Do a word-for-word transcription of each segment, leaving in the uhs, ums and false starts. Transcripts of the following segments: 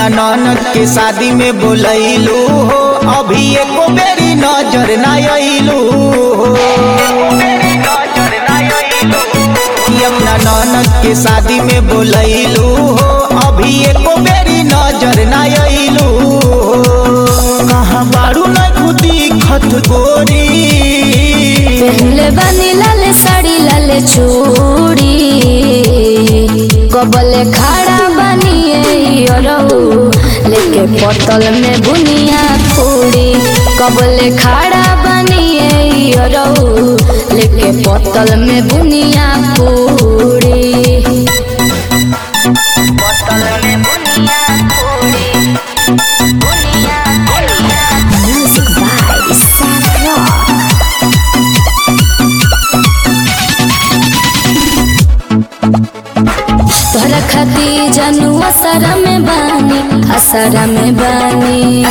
अपना ननद के शादी में बोलैलू हो, अभी एको बेरी नजर ना अइलू हो। अपना ननद के शादी में बोलैलू हो, अभी एको बेरी नजर ना अइलू हो। कहाँ बारू न खुदी खत गोरी, पहले बनी लाल साड़ी लाल चूड़ी, कबले खड़ा बनिए लेके पतल में बुनिया पूरी। कबले खड़ा बनिए लेके पतल में बुनिया पूरी। पतल में बुनिया पूरी, बुनिया बुनिया। म्यूजिक बाय सारा। तोहरा खाती जानू असरा में बानी, असरा में बानी।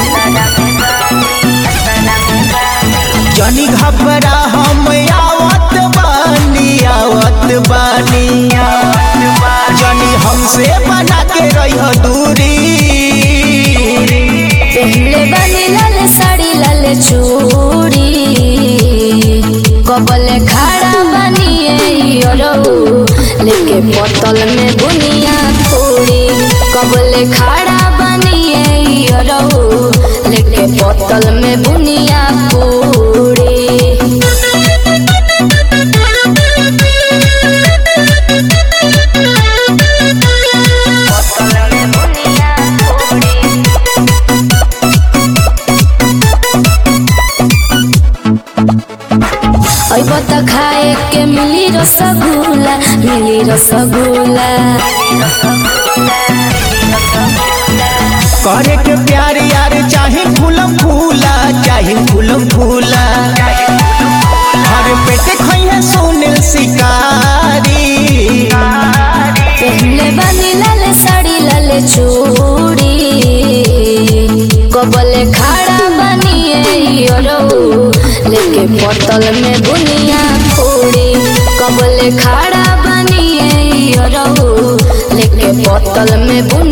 जनी घबरा हम आवत बानी, आवत बानी। जनी हमसे बना के रह दूरी, पहले बनी लाल साड़ी लाल चूड़ी, कबले खड़ा बनिए लेके पतल में बुनिया पूरी। कबले खड़ा बनिए लेके पतल में बुनिया पूरी। बता खाए के मिली रसगुल्ला, मिली रसगुल्ला। करे के प्यार यार चाहे फूलम फूला, चाहे फूलम फूला। हर पेटे खइहे सुनील शिकारी, पहले बनी लाल साड़ी लाल चूड़ी, कबले खड़ा बनिए लेके पतल में बुनिया पूरी। कबले खड़ा बनिए लेके पतल में बुनिया